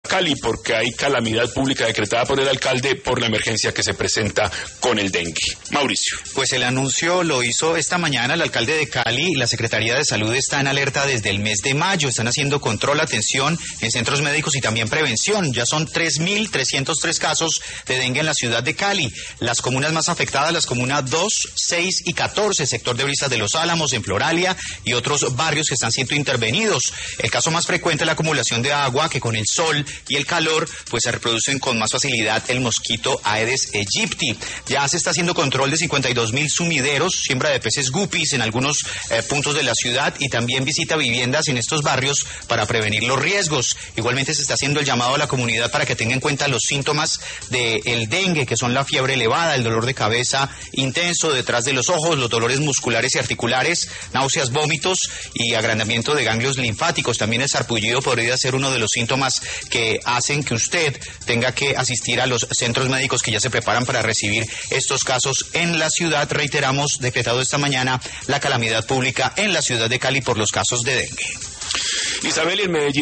Cali porque hay calamidad pública decretada por el alcalde por la emergencia que se presenta con el dengue. Mauricio. Pues el anuncio lo hizo esta mañana el alcalde de Cali y la Secretaría de Salud está en alerta desde el mes de mayo. Están haciendo control, atención en centros médicos y también prevención. Ya son 3.303 casos de dengue en la ciudad de Cali. Las comunas más afectadas, las comunas 2, 6 y 14, sector de Brisas de los Álamos, en Floralia y otros barrios que están siendo intervenidos. El caso más frecuente es la acumulación de agua, que con el sol y el calor pues se reproducen con más facilidad el mosquito Aedes aegypti. Ya se está haciendo control de 52.000 sumideros, siembra de peces guppies en algunos puntos de la ciudad y también visita viviendas en estos barrios para prevenir los riesgos. Igualmente se está haciendo el llamado a la comunidad para que tenga en cuenta los síntomas del dengue, que son la fiebre elevada, el dolor de cabeza intenso detrás de los ojos, los dolores musculares y articulares, náuseas, vómitos y agrandamiento de ganglios linfáticos. También el sarpullido podría ser uno de los síntomas que hacen que usted tenga que asistir a los centros médicos que ya se preparan para recibir estos casos en la ciudad. Reiteramos, decretado esta mañana la calamidad pública en la ciudad de Cali por los casos de dengue. Isabel, en Medellín